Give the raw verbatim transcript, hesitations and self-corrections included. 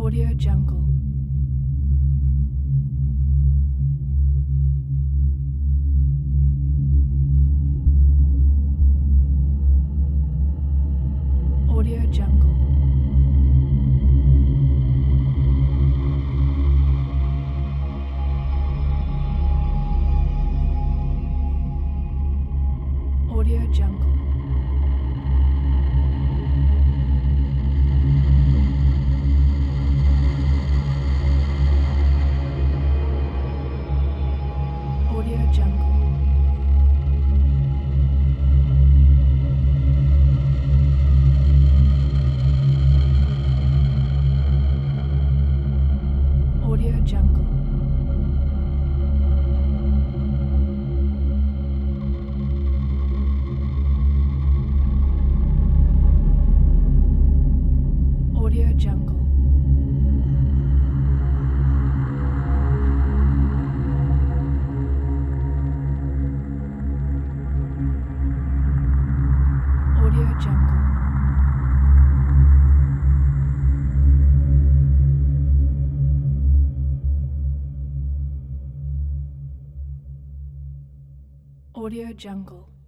Audio Jungle. Audio Jungle. Audio Jungle. Audio Jungle. Audio Jungle. Audio Jungle. Audio Jungle. Audio Jungle.